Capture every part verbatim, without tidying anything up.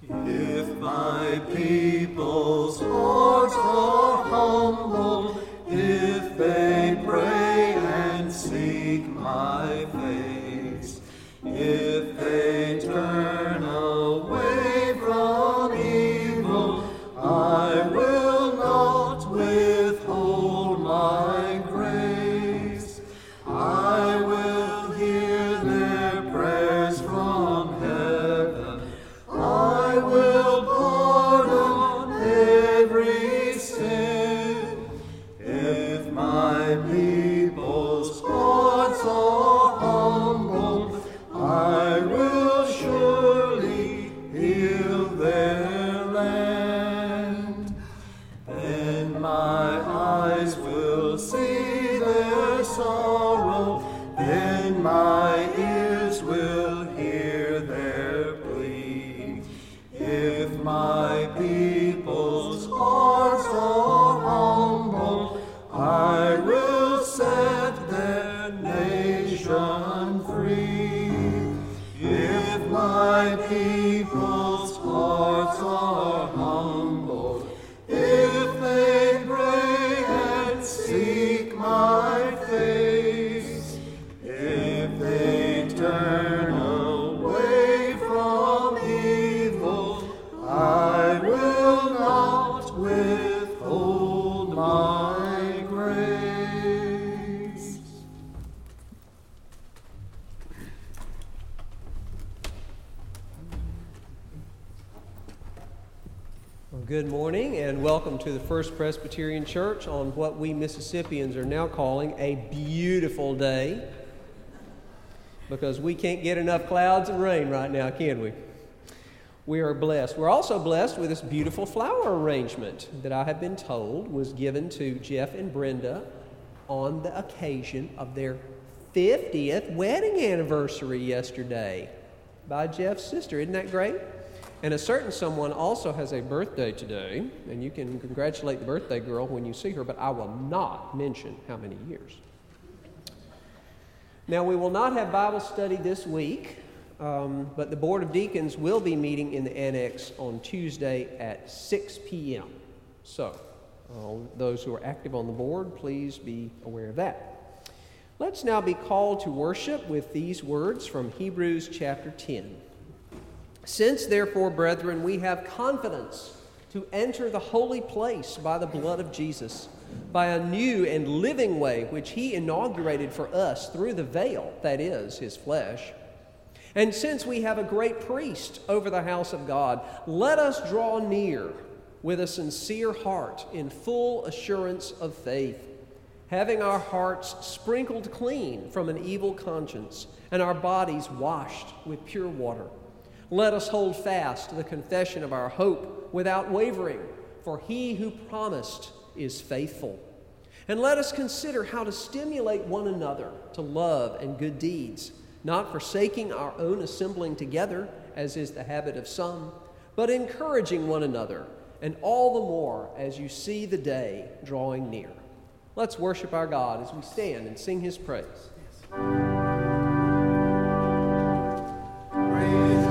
If my people's hearts are humble, if they pray and seek my face, if they turn away from evil, I will not withhold my grace. I will hear their prayers from heaven. I will pardon every sin. If my people's hearts are humble, I will surely heal their land. Then my eyes will see their sorrow, then my ears will hear their plea. If my people's hearts are humble, I will set their nation free. If my people's hearts are humble, if they pray and seek my face, if they turn away from evil, I will not withhold my grace. Well, good morning and welcome to the First Presbyterian Church on what we Mississippians are now calling a beautiful day, because we can't get enough clouds and rain right now, can we? We are blessed. We're also blessed with this beautiful flower arrangement that I have been told was given to Jeff and Brenda on the occasion of their fiftieth wedding anniversary yesterday by Jeff's sister. Isn't that great? And a certain someone also has a birthday today, and you can congratulate the birthday girl when you see her, but I will not mention how many years. Now, we will not have Bible study this week, um, but the Board of Deacons will be meeting in the annex on Tuesday at six p.m. So, uh, those who are active on the board, please be aware of that. Let's now be called to worship with these words from Hebrews chapter ten. Since, therefore, brethren, we have confidence to enter the holy place by the blood of Jesus, by a new and living way which he inaugurated for us through the veil, that is, his flesh. And since we have a great priest over the house of God, let us draw near with a sincere heart in full assurance of faith, having our hearts sprinkled clean from an evil conscience and our bodies washed with pure water. Let us hold fast to the confession of our hope without wavering, for he who promised is faithful. And let us consider how to stimulate one another to love and good deeds, not forsaking our own assembling together, as is the habit of some, but encouraging one another, and all the more as you see the day drawing near. Let's worship our God as we stand and sing his praise. Praise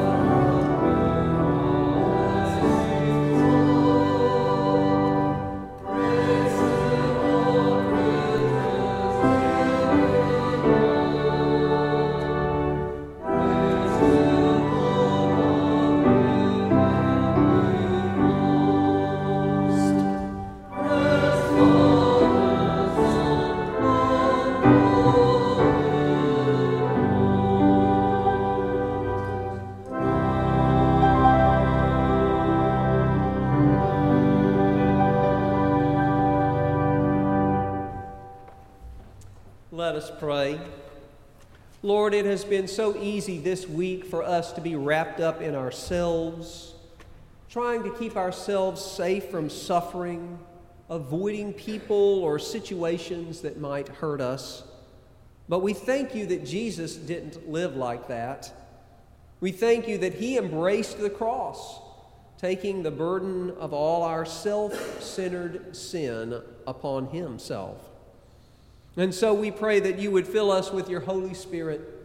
Let us pray. Lord, it has been so easy this week for us to be wrapped up in ourselves, trying to keep ourselves safe from suffering, avoiding people or situations that might hurt us. But we thank you that Jesus didn't live like that. We thank you that he embraced the cross, taking the burden of all our self-centered sin upon himself. And so we pray that you would fill us with your Holy Spirit,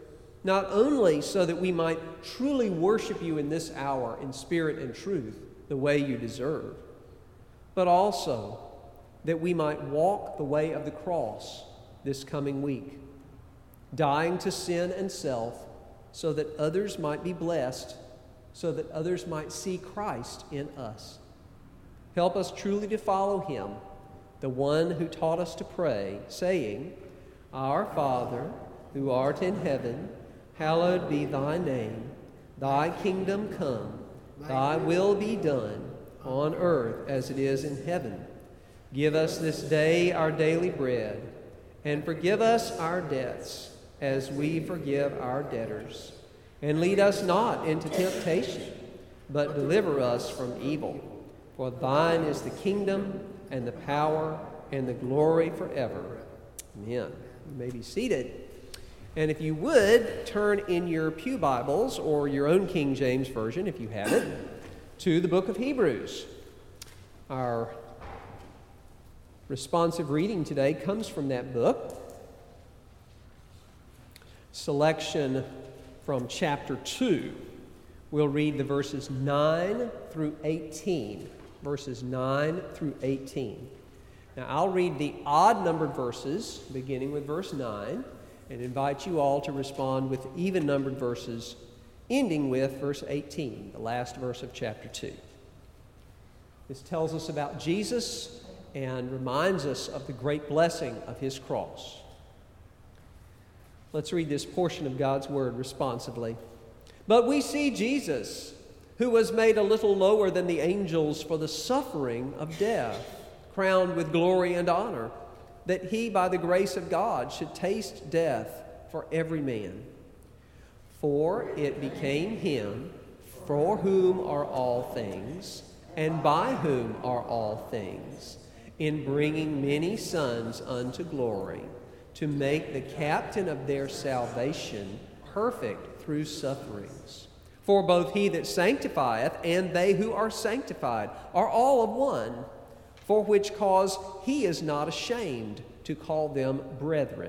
not only so that we might truly worship you in this hour in spirit and truth, the way you deserve, but also that we might walk the way of the cross this coming week, dying to sin and self so that others might be blessed, so that others might see Christ in us. Help us truly to follow him, the one who taught us to pray, saying, Our Father, who art in heaven, hallowed be thy name. Thy kingdom come, thy will be done, on earth as it is in heaven. Give us this day our daily bread, and forgive us our debts, as we forgive our debtors. And lead us not into temptation, but deliver us from evil. For thine is the kingdom, and the power, and the glory forever. Amen. You may be seated. And if you would, turn in your pew Bibles, or your own King James Version, if you have it, to the book of Hebrews. Our responsive reading today comes from that book. Selection from chapter two. We'll read the verses nine through eighteen. Verses nine through eighteen. Now, I'll read the odd-numbered verses, beginning with verse nine, and invite you all to respond with even-numbered verses, ending with verse eighteen, the last verse of chapter two. This tells us about Jesus and reminds us of the great blessing of his cross. Let's read this portion of God's word responsively. But we see Jesus, who was made a little lower than the angels for the suffering of death, crowned with glory and honor, that he, by the grace of God, should taste death for every man. For it became him, for whom are all things, and by whom are all things, in bringing many sons unto glory, to make the captain of their salvation perfect through sufferings. For both he that sanctifieth and they who are sanctified are all of one, for which cause he is not ashamed to call them brethren,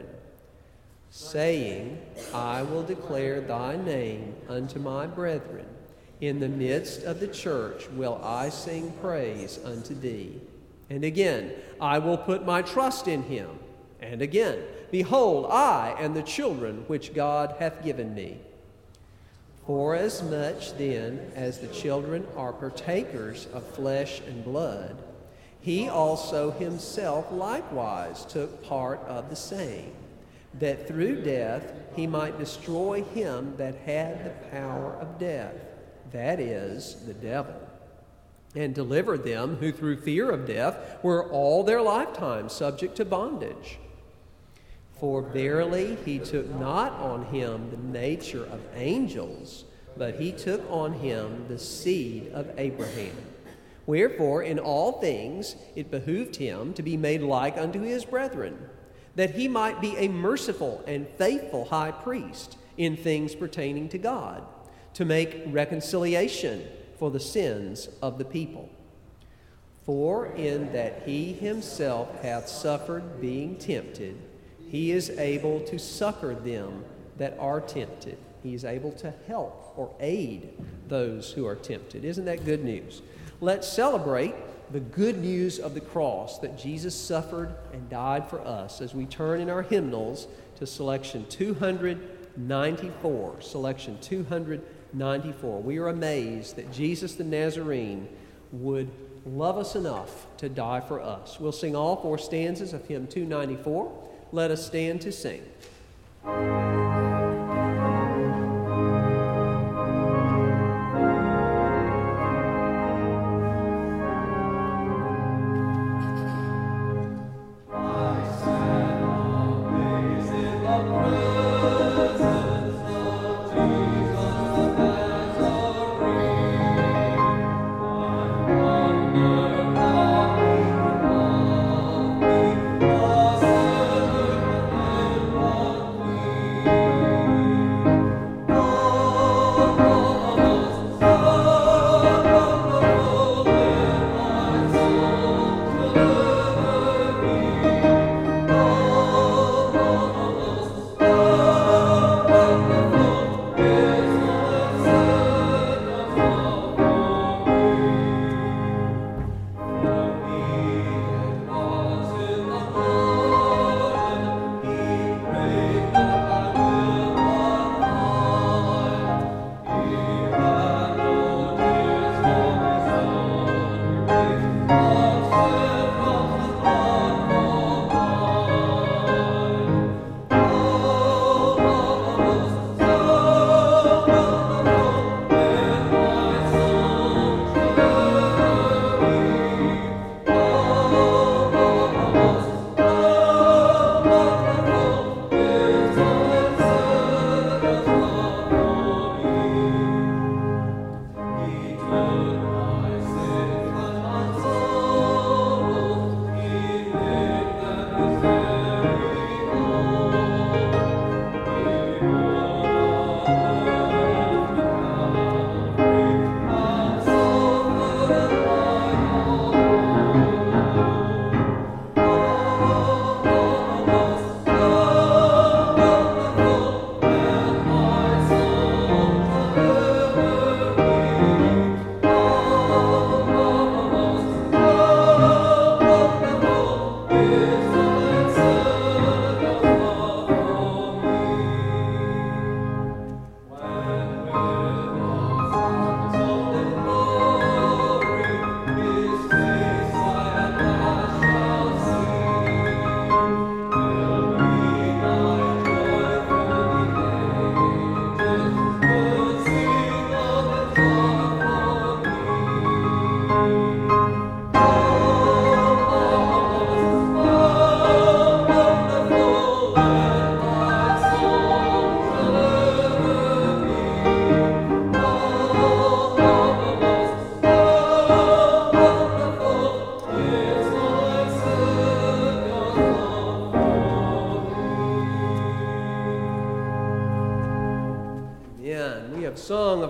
saying, I will declare thy name unto my brethren. In the midst of the church will I sing praise unto thee. And again, I will put my trust in him. And again, behold, I and the children which God hath given me. Forasmuch then as the children are partakers of flesh and blood, he also himself likewise took part of the same, that through death he might destroy him that had the power of death, that is, the devil, and deliver them who through fear of death were all their lifetime subject to bondage. For verily he took not on him the nature of angels, but he took on him the seed of Abraham. Wherefore in all things it behooved him to be made like unto his brethren, that he might be a merciful and faithful high priest in things pertaining to God, to make reconciliation for the sins of the people. For in that he himself hath suffered being tempted, he is able to succor them that are tempted. He is able to help or aid those who are tempted. Isn't that good news? Let's celebrate the good news of the cross, that Jesus suffered and died for us, as we turn in our hymnals to selection two ninety-four. Selection two ninety-four. We are amazed that Jesus the Nazarene would love us enough to die for us. We'll sing all four stanzas of hymn two ninety-four. Let us stand to sing. Thank you.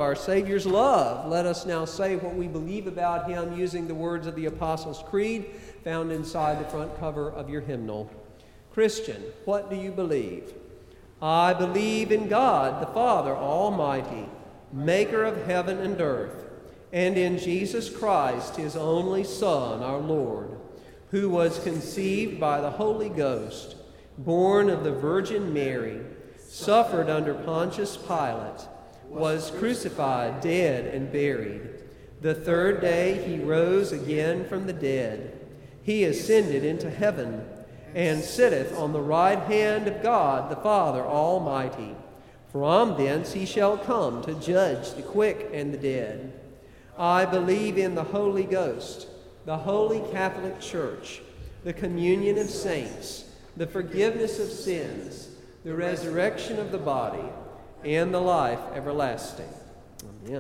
our Savior's love. Let us now say what we believe about him using the words of the Apostles' Creed found inside the front cover of your hymnal. Christian, what do you believe? I believe in God, the Father Almighty, maker of heaven and earth, and in Jesus Christ, his only Son, our Lord, who was conceived by the Holy Ghost, born of the Virgin Mary, suffered under Pontius Pilate, was crucified, dead, and buried. The third day he rose again from the dead. He ascended into heaven, and sitteth on the right hand of God the Father Almighty. From thence he shall come to judge the quick and the dead. I believe in the Holy Ghost, the Holy Catholic Church, the communion of saints, the forgiveness of sins, the resurrection of the body, and the life everlasting. Amen.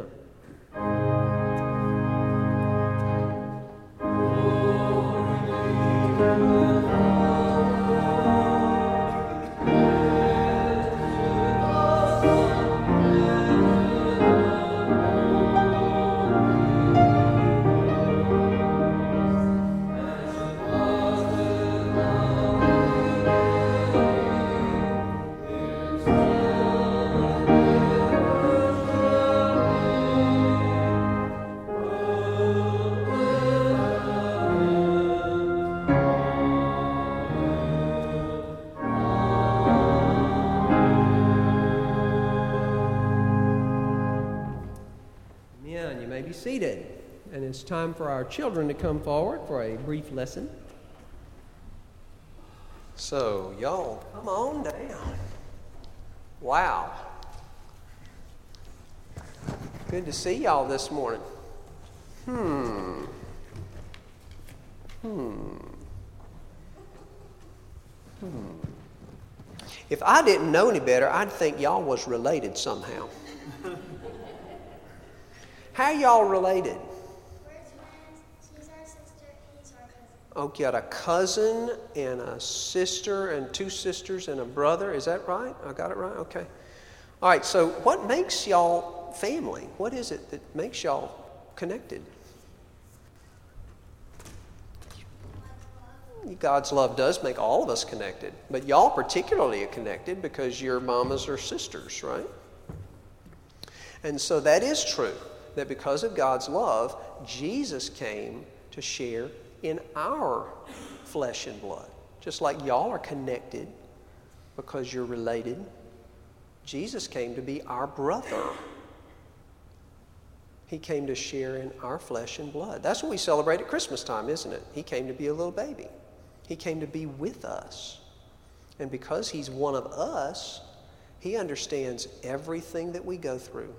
Seated, and it's time for our children to come forward for a brief lesson. So, y'all, come on down. Wow. Good to see y'all this morning. Hmm. Hmm. Hmm. If I didn't know any better, I'd think y'all was related somehow. How y'all related? We're twins. She's our sister. He's our cousin. Oh, you got a cousin and a sister and two sisters and a brother. Is that right? I got it right? Okay. All right, so what makes y'all family? What is it that makes y'all connected? God's love does make all of us connected, but y'all particularly are connected because you're mamas or sisters, right? And so that is true. That because of God's love, Jesus came to share in our flesh and blood. Just like y'all are connected because you're related, Jesus came to be our brother. He came to share in our flesh and blood. That's what we celebrate at Christmas time, isn't it? He came to be a little baby. He came to be with us. And because he's one of us, he understands everything that we go through.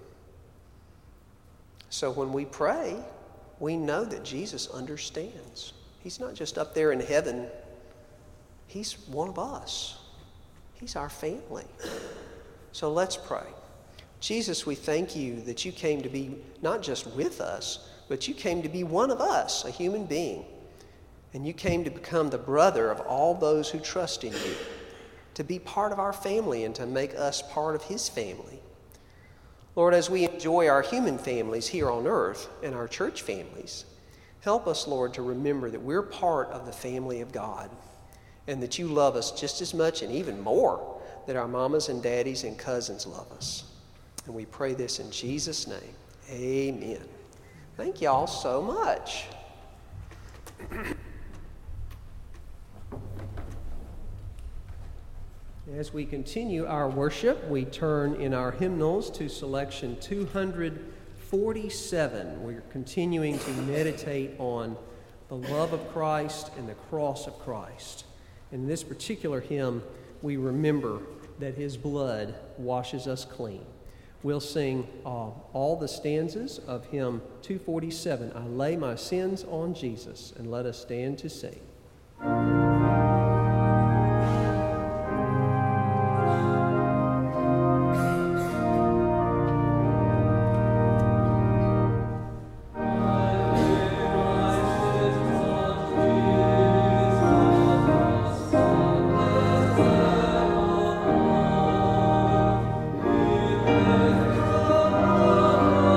So when we pray, we know that Jesus understands. He's not just up there in heaven. He's one of us. He's our family. So let's pray. Jesus, we thank you that you came to be not just with us, but you came to be one of us, a human being. And you came to become the brother of all those who trust in you, to be part of our family and to make us part of his family. Lord, as we enjoy our human families here on earth and our church families, help us, Lord, to remember that we're part of the family of God and that you love us just as much and even more that our mamas and daddies and cousins love us. And we pray this in Jesus' name. Amen. Thank y'all so much. As we continue our worship, we turn in our hymnals to selection two forty-seven. We're continuing to meditate on the love of Christ and the cross of Christ. In this particular hymn, we remember that his blood washes us clean. We'll sing uh, all the stanzas of hymn two forty-seven, I Lay My Sins on Jesus, and let us stand to sing. Oh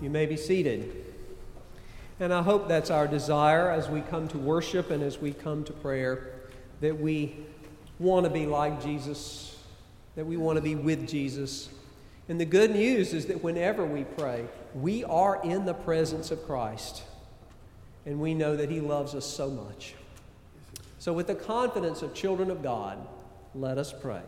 You may be seated. And I hope that's our desire as we come to worship and as we come to prayer, that we want to be like Jesus, that we want to be with Jesus. And the good news is that whenever we pray, we are in the presence of Christ. And we know that He loves us so much. So with the confidence of children of God, let us pray.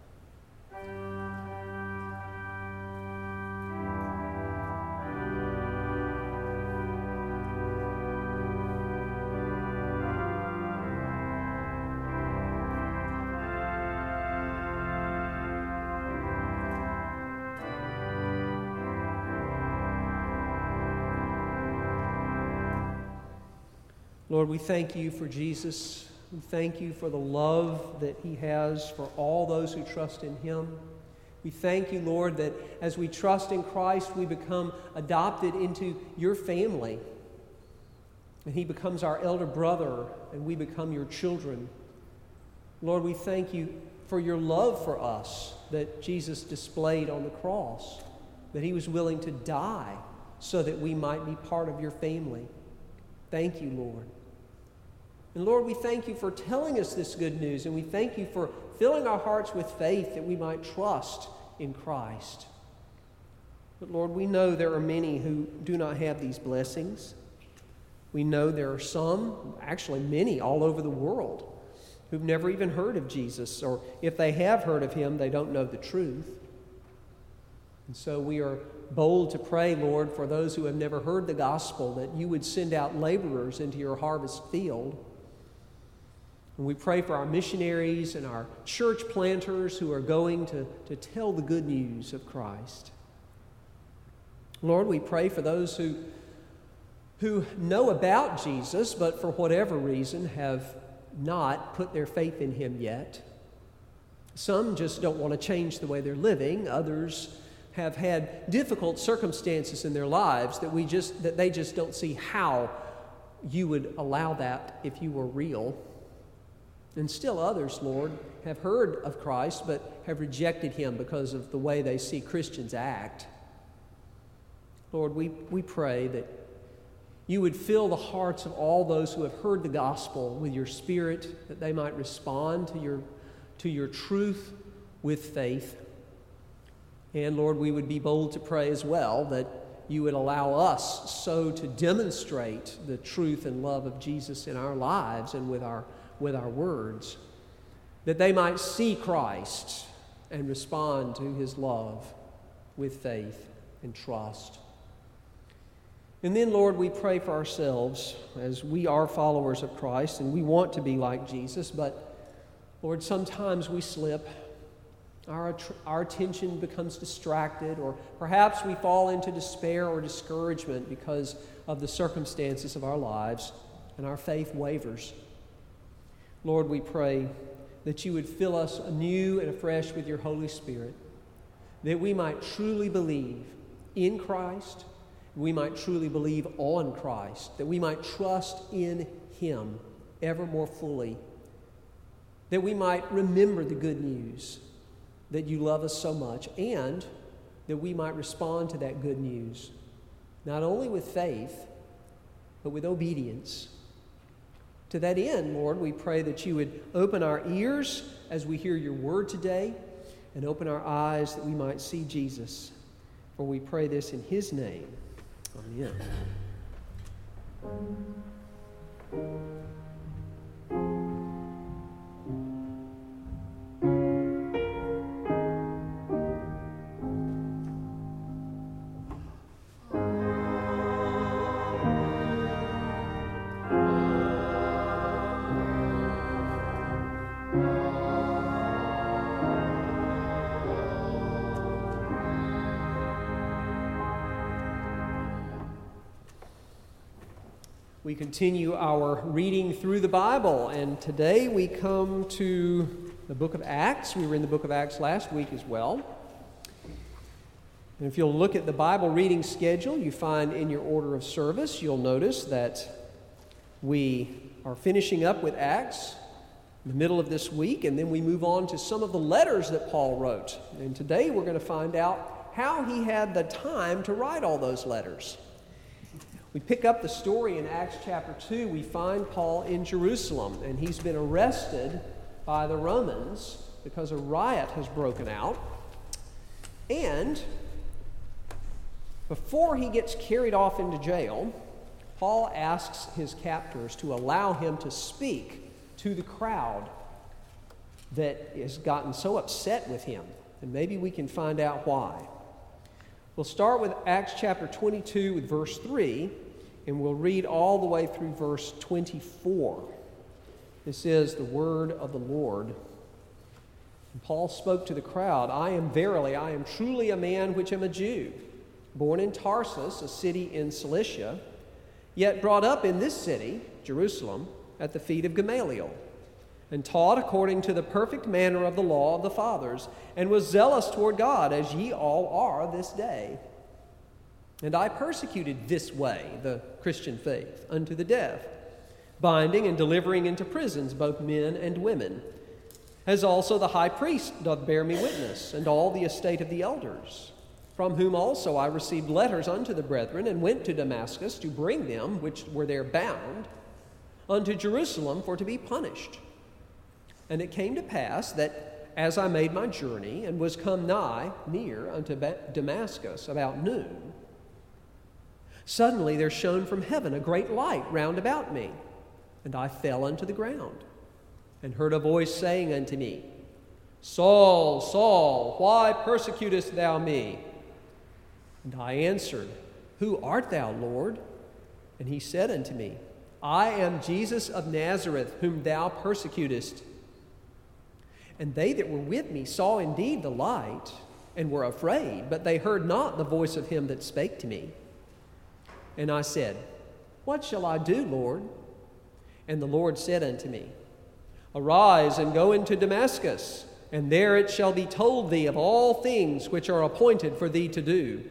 Lord, we thank you for Jesus. We thank you for the love that He has for all those who trust in Him. We thank you, Lord, that as we trust in Christ, we become adopted into your family. And He becomes our elder brother, and we become your children. Lord, we thank you for your love for us that Jesus displayed on the cross, that He was willing to die so that we might be part of your family. Thank you, Lord. And Lord, we thank you for telling us this good news, and we thank you for filling our hearts with faith that we might trust in Christ. But Lord, we know there are many who do not have these blessings. We know there are some, actually many, all over the world who've never even heard of Jesus, or if they have heard of Him, they don't know the truth. And so we are bold to pray, Lord, for those who have never heard the gospel, that you would send out laborers into your harvest field. And we pray for our missionaries and our church planters who are going to, to tell the good news of Christ. Lord, we pray for those who, who know about Jesus, but for whatever reason have not put their faith in Him yet. Some just don't want to change the way they're living. Others have had difficult circumstances in their lives that we just that they just don't see how you would allow that if you were real. And still others, Lord, have heard of Christ but have rejected Him because of the way they see Christians act. Lord, we, we pray that you would fill the hearts of all those who have heard the gospel with your Spirit, that they might respond to your, to your truth with faith. And Lord, we would be bold to pray as well that you would allow us so to demonstrate the truth and love of Jesus in our lives and with our with our words, that they might see Christ and respond to His love with faith and trust. And then, Lord, we pray for ourselves as we are followers of Christ and we want to be like Jesus, but Lord, sometimes we slip. Our, our attention becomes distracted, or perhaps we fall into despair or discouragement because of the circumstances of our lives, and our faith wavers. Lord, we pray that you would fill us anew and afresh with your Holy Spirit, that we might truly believe in Christ, we might truly believe on Christ, that we might trust in Him ever more fully, that we might remember the good news that you love us so much, and that we might respond to that good news, not only with faith, but with obedience. To that end, Lord, we pray that you would open our ears as we hear your word today, and open our eyes that we might see Jesus. For we pray this in His name. Amen. We continue our reading through the Bible, and today we come to the book of Acts. We were in the book of Acts last week as well. And if you'll look at the Bible reading schedule you find in your order of service, you'll notice that we are finishing up with Acts in the middle of this week, and then we move on to some of the letters that Paul wrote. And today we're going to find out how he had the time to write all those letters. We pick up the story in Acts chapter two. We find Paul in Jerusalem, and he's been arrested by the Romans because a riot has broken out. And before he gets carried off into jail, Paul asks his captors to allow him to speak to the crowd that has gotten so upset with him. And maybe we can find out why. We'll start with Acts chapter twenty-two with verse three, and we'll read all the way through verse twenty-four. This is the word of the Lord. And Paul spoke to the crowd, I am verily, I am truly a man which am a Jew, born in Tarsus, a city in Cilicia, yet brought up in this city, Jerusalem, at the feet of Gamaliel, and taught according to the perfect manner of the law of the fathers, and was zealous toward God, as ye all are this day. And I persecuted this way, the Christian faith, unto the death, binding and delivering into prisons both men and women, as also the high priest doth bear me witness, and all the estate of the elders, from whom also I received letters unto the brethren, and went to Damascus to bring them, which were there bound, unto Jerusalem for to be punished. And it came to pass that as I made my journey, and was come nigh near unto Damascus about noon, suddenly there shone from heaven a great light round about me, and I fell unto the ground, and heard a voice saying unto me, Saul, Saul, why persecutest thou me? And I answered, Who art thou, Lord? And he said unto me, I am Jesus of Nazareth, whom thou persecutest. And they that were with me saw indeed the light, and were afraid, but they heard not the voice of him that spake to me. And I said, What shall I do, Lord? And the Lord said unto me, Arise and go into Damascus, and there it shall be told thee of all things which are appointed for thee to do.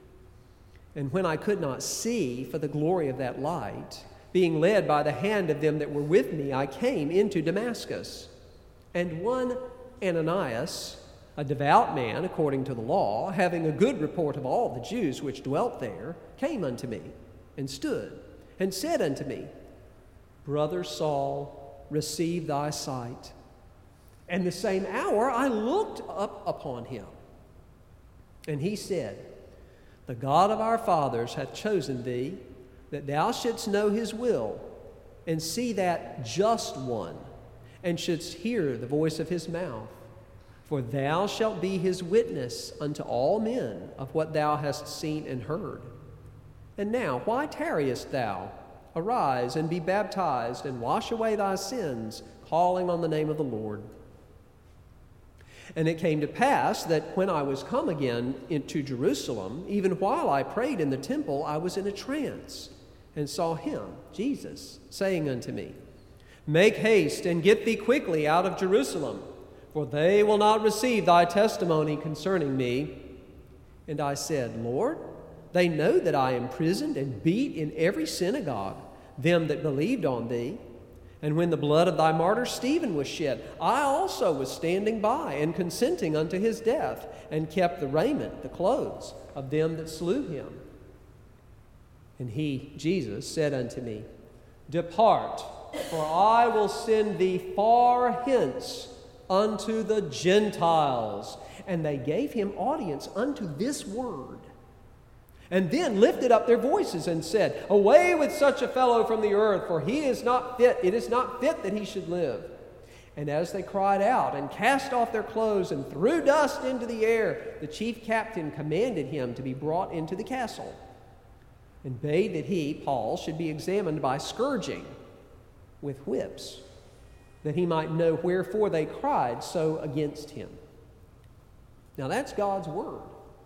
And when I could not see for the glory of that light, being led by the hand of them that were with me, I came into Damascus. And one Ananias, a devout man according to the law, having a good report of all the Jews which dwelt there, came unto me, and stood, and said unto me, Brother Saul, receive thy sight. And the same hour I looked up upon him. And he said, The God of our fathers hath chosen thee, that thou shouldst know his will, and see that just one, and shouldst hear the voice of his mouth. For thou shalt be his witness unto all men of what thou hast seen and heard. And now, why tarriest thou? Arise and be baptized, and wash away thy sins, calling on the name of the Lord. And it came to pass that when I was come again into Jerusalem, even while I prayed in the temple, I was in a trance, and saw him, Jesus, saying unto me, Make haste and get thee quickly out of Jerusalem, for they will not receive thy testimony concerning me. And I said, Lord, they know that I imprisoned and beat in every synagogue them that believed on thee. And when the blood of thy martyr Stephen was shed, I also was standing by and consenting unto his death, and kept the raiment, the clothes of them that slew him. And he, Jesus, said unto me, Depart, for I will send thee far hence unto the Gentiles. And they gave him audience unto this word, and then lifted up their voices and said, Away with such a fellow from the earth, for he is not fit, it is not fit that he should live. And as they cried out and cast off their clothes and threw dust into the air, the chief captain commanded him to be brought into the castle, and bade that he, Paul, should be examined by scourging with whips, that he might know wherefore they cried so against him. Now that's God's word.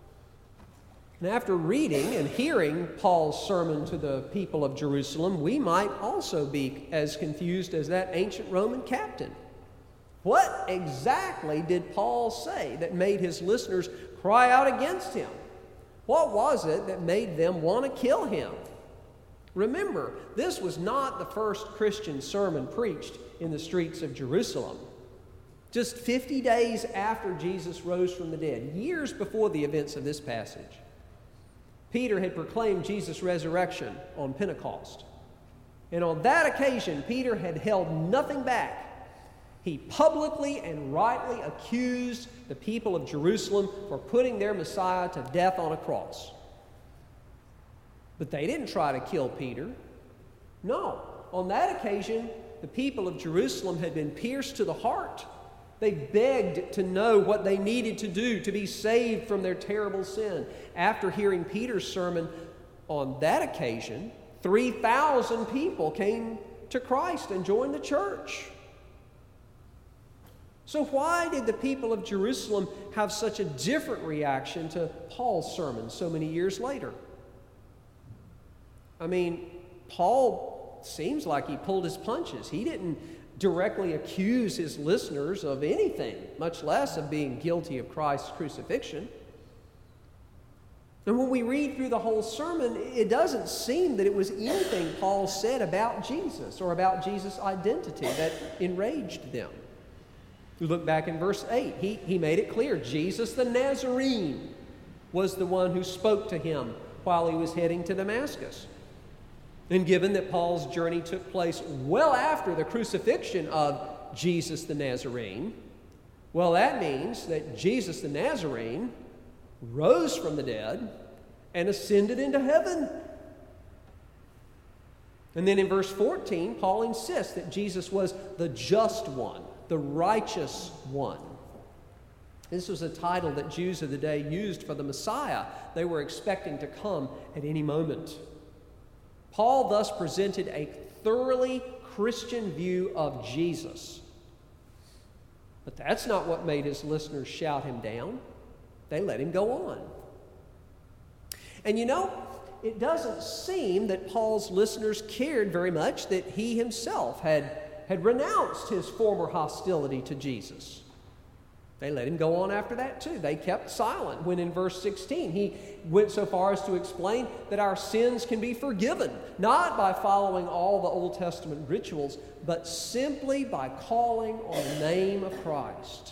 And after reading and hearing Paul's sermon to the people of Jerusalem, we might also be as confused as that ancient Roman captain. What exactly did Paul say that made his listeners cry out against him? What was it that made them want to kill him? Remember, this was not the first Christian sermon preached in the streets of Jerusalem. just fifty days after Jesus rose from the dead, years before the events of this passage. Peter had proclaimed Jesus' resurrection on Pentecost. And on that occasion, Peter had held nothing back. He publicly and rightly accused the people of Jerusalem for putting their Messiah to death on a cross. But they didn't try to kill Peter. No, on that occasion, the people of Jerusalem had been pierced to the heart. They begged to know what they needed to do to be saved from their terrible sin. After hearing Peter's sermon on that occasion, three thousand people came to Christ and joined the church. So why did the people of Jerusalem have such a different reaction to Paul's sermon so many years later? I mean, Paul seems like he pulled his punches. He didn't directly accuse his listeners of anything, much less of being guilty of Christ's crucifixion. And when we read through the whole sermon, it doesn't seem that it was anything Paul said about Jesus or about Jesus' identity that enraged them. We look back in verse eight. He, he made it clear Jesus the Nazarene was the one who spoke to him while he was heading to Damascus. And given that Paul's journey took place well after the crucifixion of Jesus the Nazarene, well, that means that Jesus the Nazarene rose from the dead and ascended into heaven. And then in verse fourteen, Paul insists that Jesus was the just one, the righteous one. This was a title that Jews of the day used for the Messiah they were expecting to come at any moment. Paul thus presented a thoroughly Christian view of Jesus. But that's not what made his listeners shout him down. They let him go on. And you know, it doesn't seem that Paul's listeners cared very much that he himself had, had renounced his former hostility to Jesus. They let him go on after that too. They kept silent when in verse sixteen he went so far as to explain that our sins can be forgiven, not by following all the Old Testament rituals, but simply by calling on the name of Christ.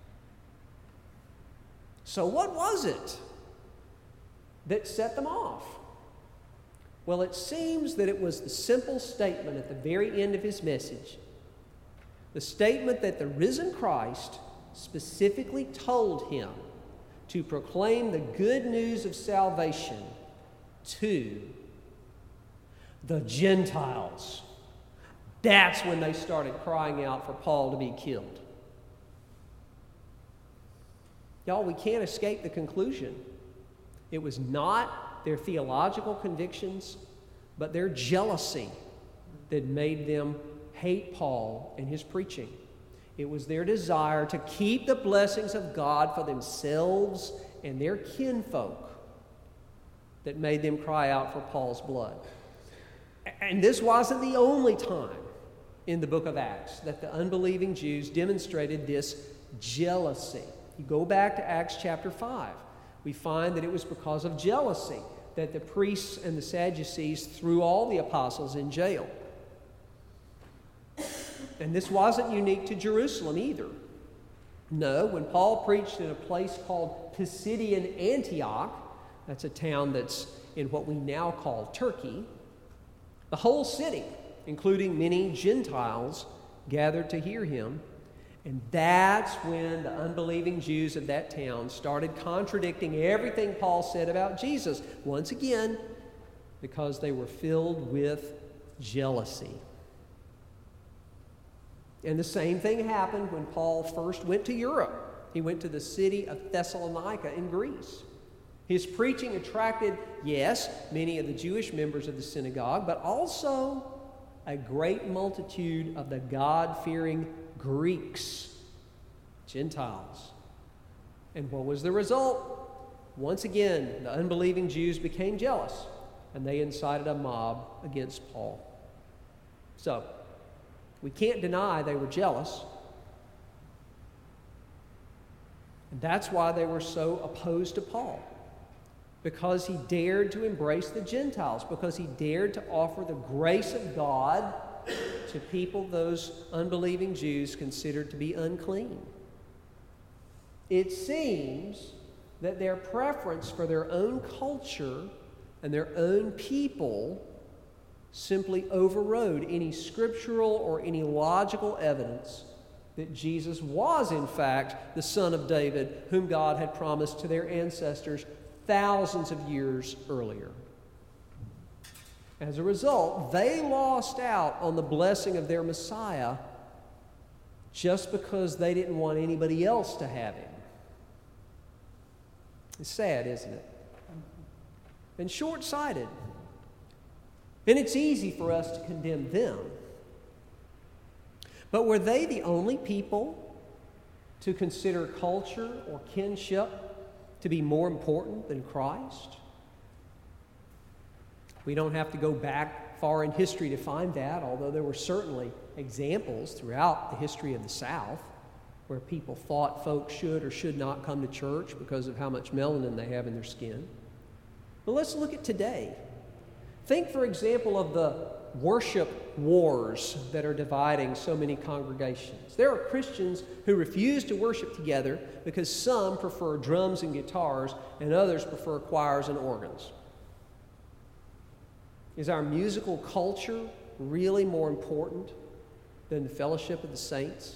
So what was it that set them off? Well, it seems that it was the simple statement at the very end of his message. The statement that the risen Christ specifically told him to proclaim the good news of salvation to the Gentiles. That's when they started crying out for Paul to be killed. Y'all, we can't escape the conclusion. It was not their theological convictions, but their jealousy that made them hate Paul and his preaching. It was their desire to keep the blessings of God for themselves and their kinfolk that made them cry out for Paul's blood. And this wasn't the only time in the book of Acts that the unbelieving Jews demonstrated this jealousy. You go back to Acts chapter five. We find that it was because of jealousy that the priests and the Sadducees threw all the apostles in jail. And this wasn't unique to Jerusalem either. No, when Paul preached in a place called Pisidian Antioch, that's a town that's in what we now call Turkey, the whole city, including many Gentiles, gathered to hear him. And that's when the unbelieving Jews of that town started contradicting everything Paul said about Jesus, once again, because they were filled with jealousy. And the same thing happened when Paul first went to Europe. He went to the city of Thessalonica in Greece. His preaching attracted, yes, many of the Jewish members of the synagogue, but also a great multitude of the God-fearing Greeks, Gentiles. And what was the result? Once again, the unbelieving Jews became jealous, and they incited a mob against Paul. So, we can't deny they were jealous. And that's why they were so opposed to Paul. Because he dared to embrace the Gentiles. Because he dared to offer the grace of God to people those unbelieving Jews considered to be unclean. It seems that their preference for their own culture and their own people simply overrode any scriptural or any logical evidence that Jesus was, in fact, the Son of David, whom God had promised to their ancestors thousands of years earlier. As a result, they lost out on the blessing of their Messiah just because they didn't want anybody else to have him. It's sad, isn't it? And short-sighted. And it's easy for us to condemn them. But were they the only people to consider culture or kinship to be more important than Christ? We don't have to go back far in history to find that, although there were certainly examples throughout the history of the South where people thought folks should or should not come to church because of how much melanin they have in their skin. But let's look at today. Think, for example, of the worship wars that are dividing so many congregations. There are Christians who refuse to worship together because some prefer drums and guitars and others prefer choirs and organs. Is our musical culture really more important than the fellowship of the saints?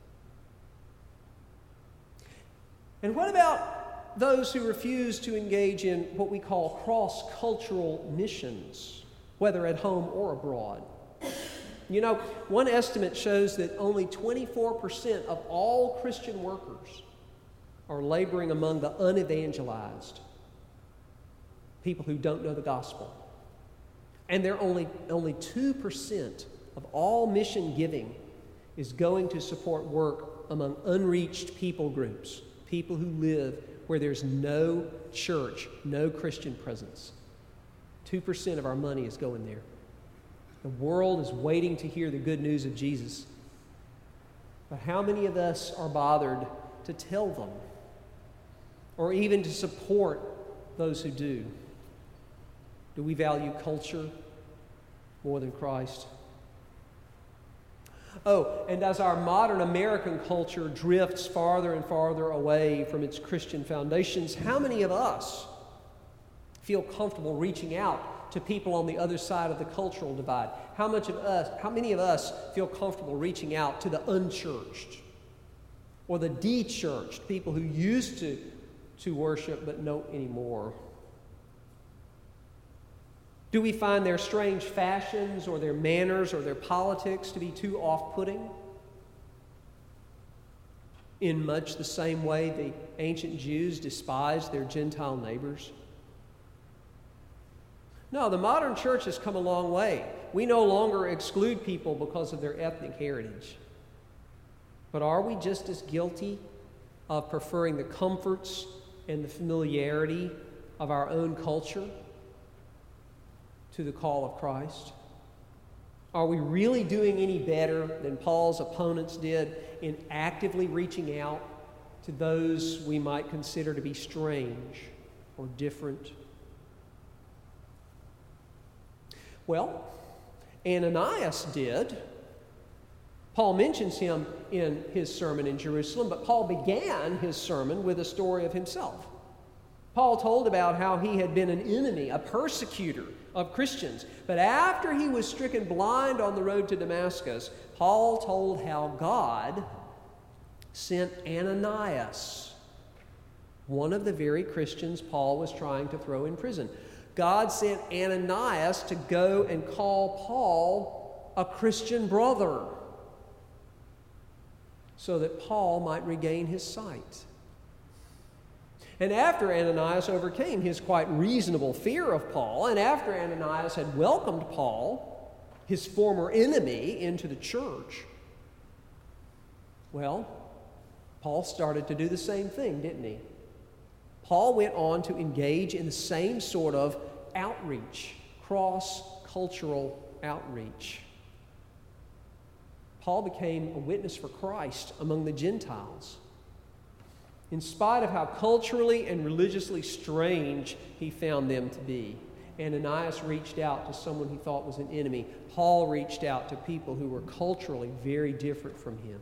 And what about those who refuse to engage in what we call cross-cultural missions, whether at home or abroad? You know, one estimate shows that only twenty-four percent of all Christian workers are laboring among the unevangelized, people who don't know the gospel. And there only, only two percent of all mission giving is going to support work among unreached people groups, people who live where there's no church, no Christian presence. two percent of our money is going there. The world is waiting to hear the good news of Jesus. But how many of us are bothered to tell them or even to support those who do? Do we value culture more than Christ? Oh, and as our modern American culture drifts farther and farther away from its Christian foundations, how many of us feel comfortable reaching out to people on the other side of the cultural divide? How much of us, how many of us feel comfortable reaching out to the unchurched or the de-churched, people who used to, to worship but don't anymore? Do we find their strange fashions or their manners or their politics to be too off-putting? In much the same way the ancient Jews despised their Gentile neighbors? No, the modern church has come a long way. We no longer exclude people because of their ethnic heritage. But are we just as guilty of preferring the comforts and the familiarity of our own culture to the call of Christ? Are we really doing any better than Paul's opponents did in actively reaching out to those we might consider to be strange or different? Well, Ananias did. Paul mentions him in his sermon in Jerusalem, but Paul began his sermon with a story of himself. Paul told about how he had been an enemy, a persecutor of Christians. But after he was stricken blind on the road to Damascus, Paul told how God sent Ananias, one of the very Christians Paul was trying to throw in prison. God sent Ananias to go and call Paul a Christian brother so that Paul might regain his sight. And after Ananias overcame his quite reasonable fear of Paul, and after Ananias had welcomed Paul, his former enemy, into the church, well, Paul started to do the same thing, didn't he? Paul went on to engage in the same sort of outreach, cross-cultural outreach. Paul became a witness for Christ among the Gentiles, in spite of how culturally and religiously strange he found them to be. Ananias reached out to someone he thought was an enemy. Paul reached out to people who were culturally very different from him.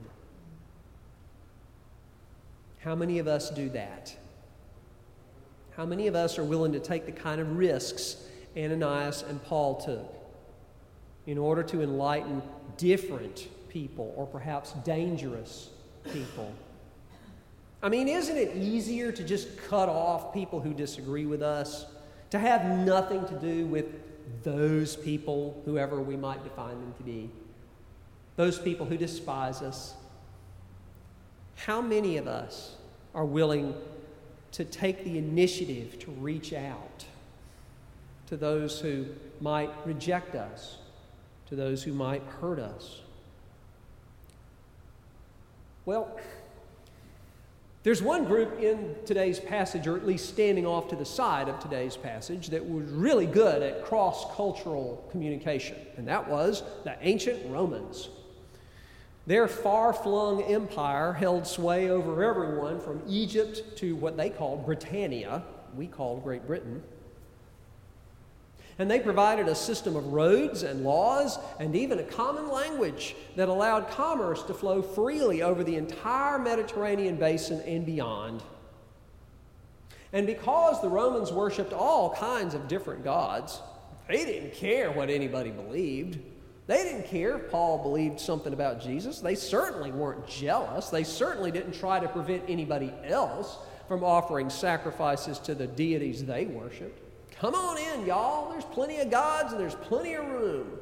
How many of us do that? How many of us are willing to take the kind of risks Ananias and Paul took in order to enlighten different people, or perhaps dangerous people? I mean, isn't it easier to just cut off people who disagree with us? To have nothing to do with those people, whoever we might define them to be. Those people who despise us. How many of us are willing to take the initiative to reach out to those who might reject us, to those who might hurt us? Well, there's one group in today's passage, or at least standing off to the side of today's passage, that was really good at cross-cultural communication, and that was the ancient Romans. Their far-flung empire held sway over everyone from Egypt to what they called Britannia, we called Great Britain. And they provided a system of roads and laws and even a common language that allowed commerce to flow freely over the entire Mediterranean basin and beyond. And because the Romans worshipped all kinds of different gods, they didn't care what anybody believed. They didn't care if Paul believed something about Jesus. They certainly weren't jealous. They certainly didn't try to prevent anybody else from offering sacrifices to the deities they worshipped. Come on in, y'all. There's plenty of gods and there's plenty of room.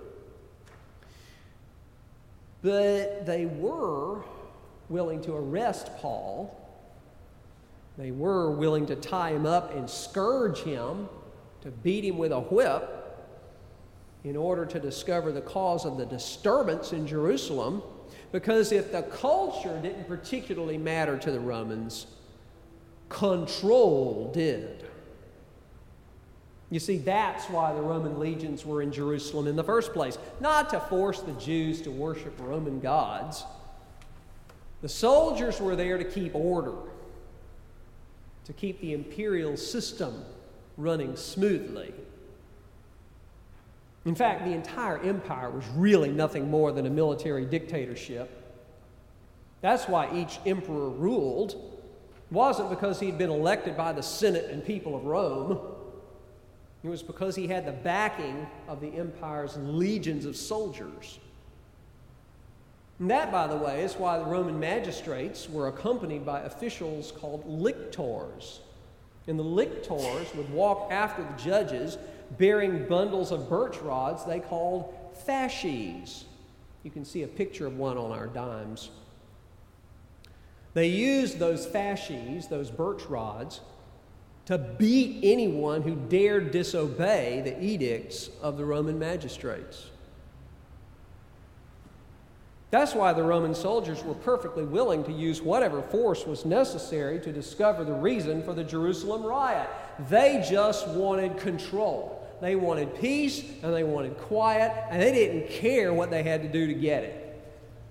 But they were willing to arrest Paul. They were willing to tie him up and scourge him, to beat him with a whip, in order to discover the cause of the disturbance in Jerusalem. Because if the culture didn't particularly matter to the Romans, control did. You see, that's why the Roman legions were in Jerusalem in the first place. Not to force the Jews to worship Roman gods. The soldiers were there to keep order, to keep the imperial system running smoothly. In fact, the entire empire was really nothing more than a military dictatorship. That's why each emperor ruled. It wasn't because he'd been elected by the Senate and people of Rome. It was because he had the backing of the empire's legions of soldiers. And that, by the way, is why the Roman magistrates were accompanied by officials called lictors. And the lictors would walk after the judges bearing bundles of birch rods they called fasces. You can see a picture of one on our dimes. They used those fasces, those birch rods, to beat anyone who dared disobey the edicts of the Roman magistrates. That's why the Roman soldiers were perfectly willing to use whatever force was necessary to discover the reason for the Jerusalem riot. They just wanted control. They wanted peace and they wanted quiet, and they didn't care what they had to do to get it.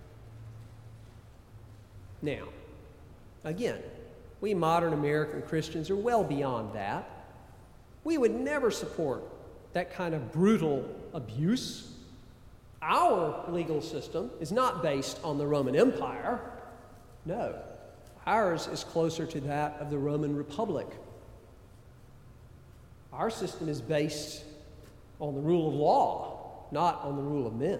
Now, again, we modern American Christians are well beyond that. We would never support that kind of brutal abuse. Our legal system is not based on the Roman Empire. No, ours is closer to that of the Roman Republic. Our system is based on the rule of law, not on the rule of men.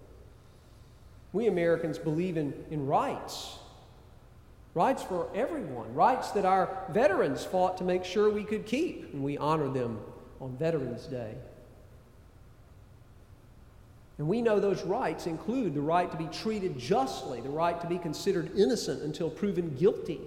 We Americans believe in, in rights. Rights for everyone. Rights that our veterans fought to make sure we could keep. And we honor them on Veterans Day. And we know those rights include the right to be treated justly, the right to be considered innocent until proven guilty.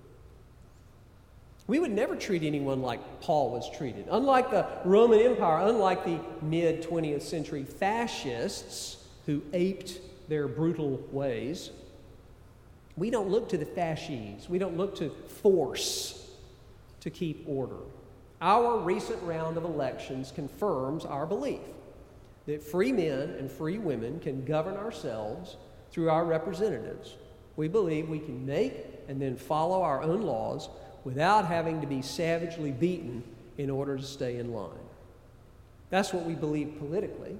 We would never treat anyone like Paul was treated. Unlike the Roman Empire, unlike the mid-twentieth century fascists who aped their brutal ways, we don't look to the fasces. We don't look to force to keep order. Our recent round of elections confirms our belief that free men and free women can govern ourselves through our representatives. We believe we can make and then follow our own laws without having to be savagely beaten in order to stay in line. That's what we believe politically.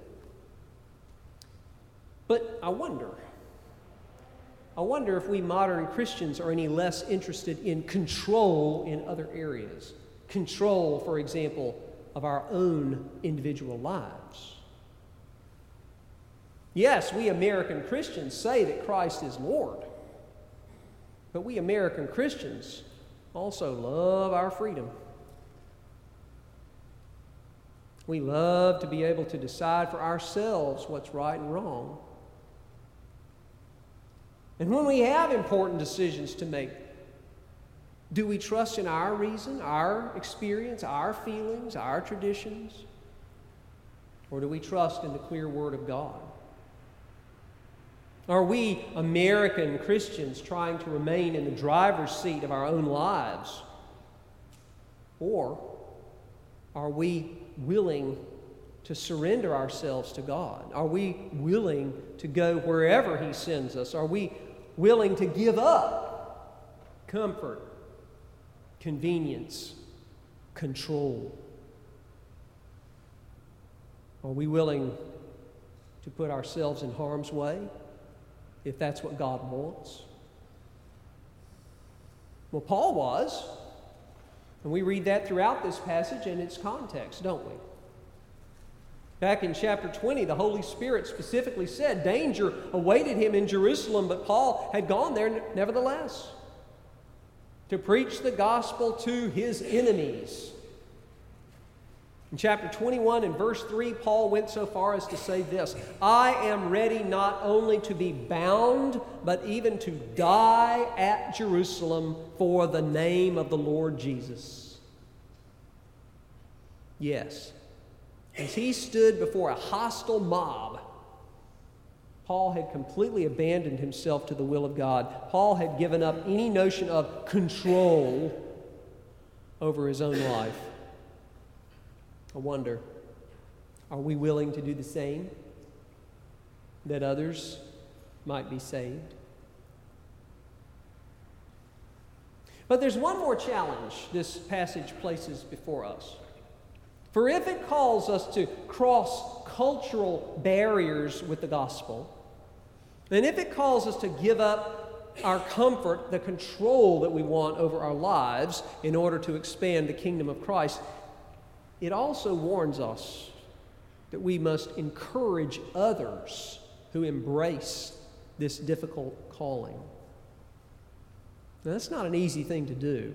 But I wonder, I wonder if we modern Christians are any less interested in control in other areas. Control, for example, of our own individual lives. Yes, we American Christians say that Christ is Lord, but we American Christians also love our freedom. We love to be able to decide for ourselves what's right and wrong. And when we have important decisions to make, do we trust in our reason, our experience, our feelings, our traditions? Or do we trust in the clear Word of God? Are we American Christians trying to remain in the driver's seat of our own lives? Or are we willing to surrender ourselves to God? Are we willing to go wherever He sends us? Are we willing to give up comfort, convenience, control? Are we willing to put ourselves in harm's way if that's what God wants? Well, Paul was, and we read that throughout this passage in its context, don't we? Back in chapter twenty, the Holy Spirit specifically said danger awaited him in Jerusalem, but Paul had gone there nevertheless to preach the gospel to his enemies. In chapter twenty-one and verse three, Paul went so far as to say this: I am ready not only to be bound, but even to die at Jerusalem for the name of the Lord Jesus. Yes, as he stood before a hostile mob, Paul had completely abandoned himself to the will of God. Paul had given up any notion of control over his own life. I wonder, are we willing to do the same, that others might be saved? But there's one more challenge this passage places before us. For if it calls us to cross cultural barriers with the gospel, and if it calls us to give up our comfort, the control that we want over our lives in order to expand the kingdom of Christ, it also warns us that we must encourage others who embrace this difficult calling. Now, that's not an easy thing to do,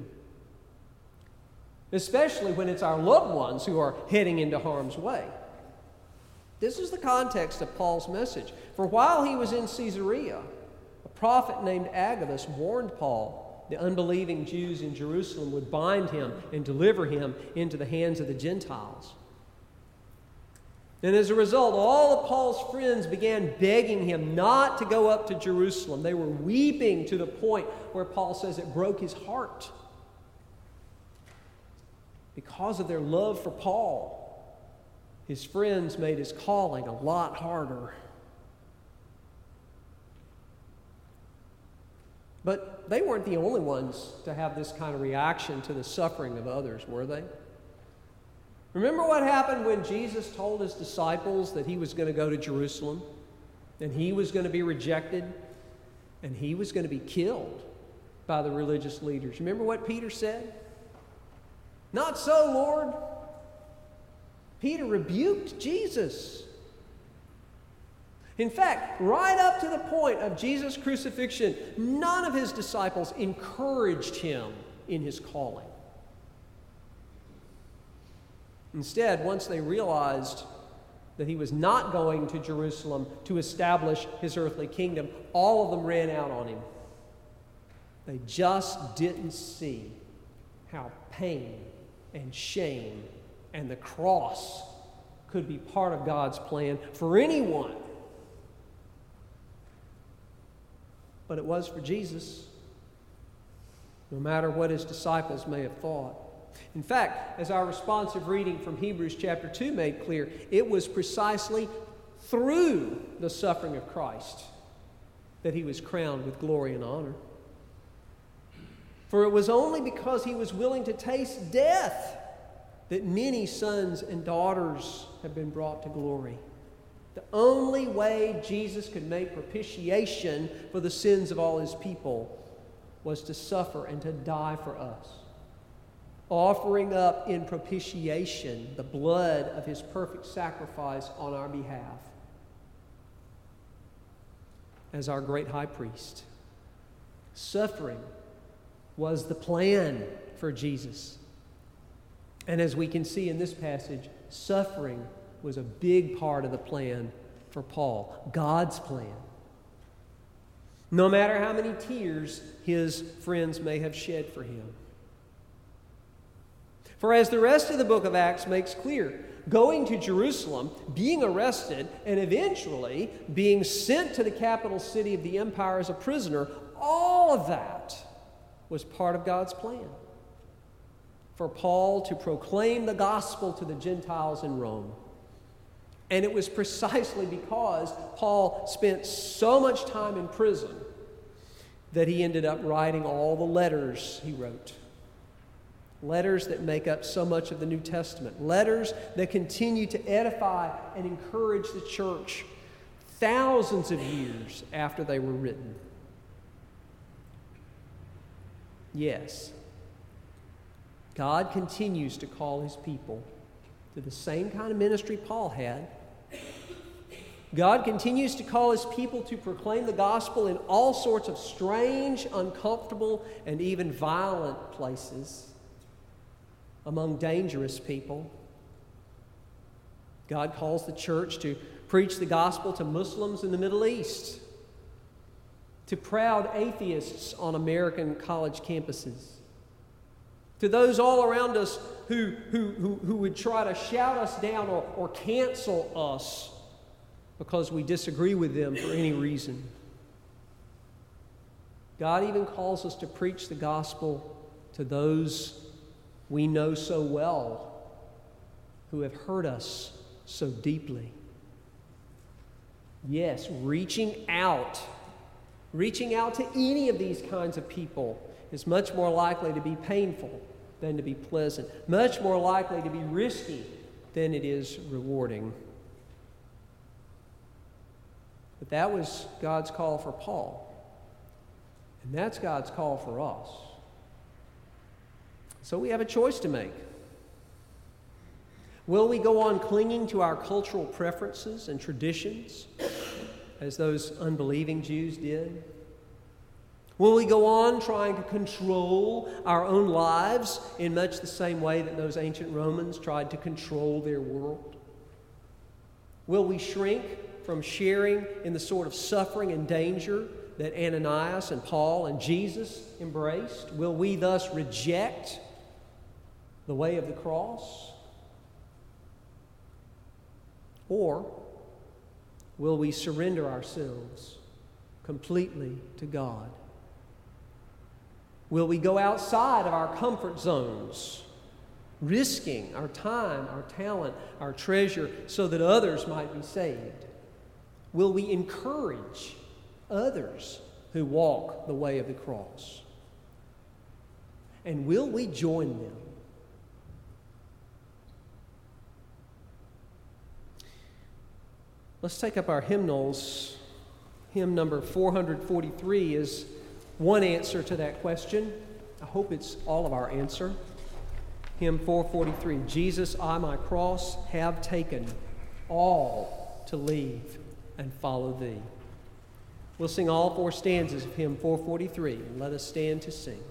especially when it's our loved ones who are heading into harm's way. This is the context of Paul's message. For while he was in Caesarea, a prophet named Agabus warned Paul the unbelieving Jews in Jerusalem would bind him and deliver him into the hands of the Gentiles. And as a result, all of Paul's friends began begging him not to go up to Jerusalem. They were weeping to the point where Paul says it broke his heart. Because of their love for Paul, his friends made his calling a lot harder. But they weren't the only ones to have this kind of reaction to the suffering of others, were they? Remember what happened when Jesus told his disciples that he was going to go to Jerusalem, and he was going to be rejected, and he was going to be killed by the religious leaders? Remember what Peter said? Not so, Lord. Peter rebuked Jesus. In fact, right up to the point of Jesus' crucifixion, none of his disciples encouraged him in his calling. Instead, once they realized that he was not going to Jerusalem to establish his earthly kingdom, all of them ran out on him. They just didn't see how pain and shame and the cross could be part of God's plan for anyone. But it was for Jesus, no matter what his disciples may have thought. In fact, as our responsive reading from Hebrews chapter two made clear, it was precisely through the suffering of Christ that he was crowned with glory and honor. For it was only because he was willing to taste death that many sons and daughters have been brought to glory. The only way Jesus could make propitiation for the sins of all his people was to suffer and to die for us, offering up in propitiation the blood of his perfect sacrifice on our behalf as our great high priest. Suffering was the plan for Jesus. And as we can see in this passage, suffering was a big part of the plan for Paul, God's plan. No matter how many tears his friends may have shed for him. For as the rest of the book of Acts makes clear, going to Jerusalem, being arrested, and eventually being sent to the capital city of the empire as a prisoner, all of that was part of God's plan for Paul to proclaim the gospel to the Gentiles in Rome. And it was precisely because Paul spent so much time in prison that he ended up writing all the letters he wrote. Letters that make up so much of the New Testament. Letters that continue to edify and encourage the church thousands of years after they were written. Yes, God continues to call his people to the same kind of ministry Paul had. God continues to call his people to proclaim the gospel in all sorts of strange, uncomfortable, and even violent places among dangerous people. God calls the church to preach the gospel to Muslims in the Middle East, to proud atheists on American college campuses, to those all around us who, who, who, who would try to shout us down or, or cancel us because we disagree with them for any reason. God even calls us to preach the gospel to those we know so well who have hurt us so deeply. Yes, reaching out, reaching out to any of these kinds of people is much more likely to be painful than to be pleasant, much more likely to be risky than it is rewarding. But that was God's call for Paul. And that's God's call for us. So we have a choice to make. Will we go on clinging to our cultural preferences and traditions as those unbelieving Jews did? Will we go on trying to control our own lives in much the same way that those ancient Romans tried to control their world? Will we shrink from sharing in the sort of suffering and danger that Ananias and Paul and Jesus embraced? Will we thus reject the way of the cross? Or will we surrender ourselves completely to God? Will we go outside of our comfort zones, risking our time, our talent, our treasure so that others might be saved? Will we encourage others who walk the way of the cross? And will we join them? Let's take up our hymnals. Hymn number four forty-three is one answer to that question. I hope it's all of our answer. Hymn four forty-three, Jesus, I my cross have taken, all to leave and follow thee. We'll sing all four stanzas of hymn four forty-three, and let us stand to sing.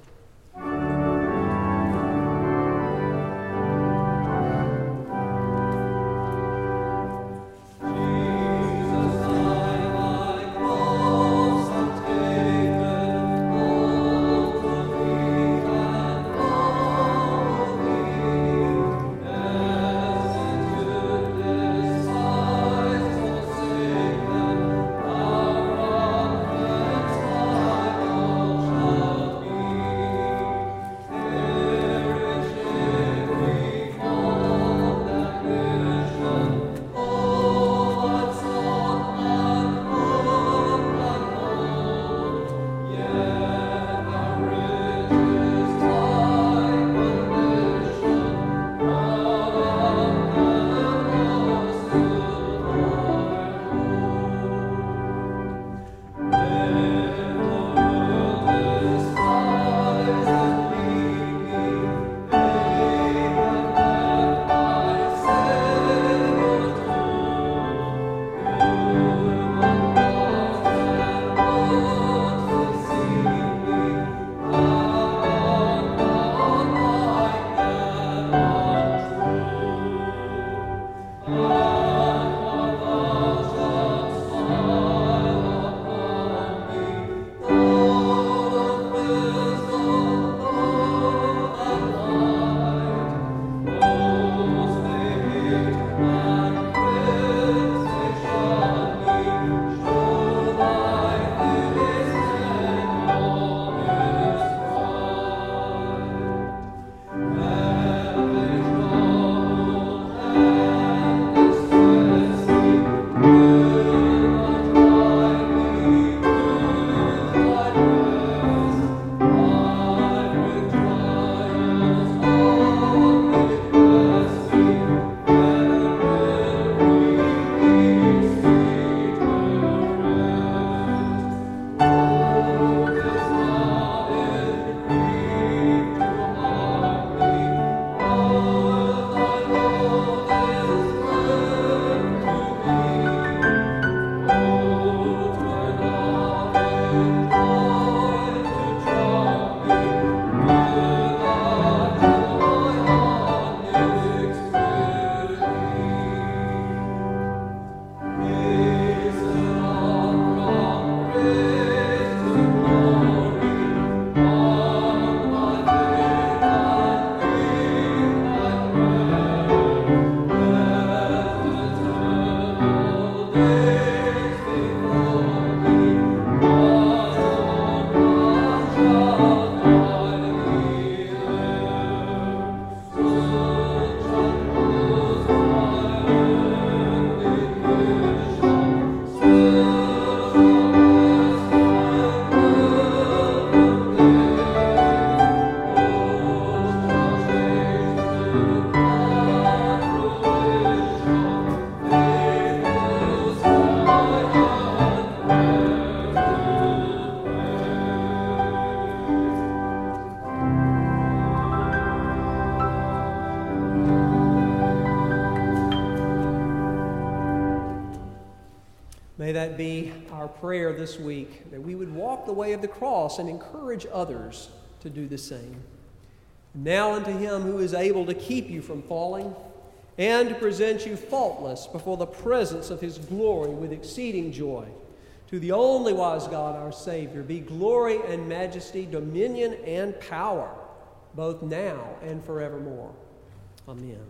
May that be our prayer this week, that we would walk the way of the cross and encourage others to do the same. Now unto him who is able to keep you from falling and to present you faultless before the presence of his glory with exceeding joy, to the only wise God, our Savior, be glory and majesty, dominion and power, both now and forevermore. Amen.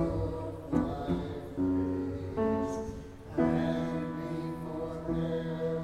There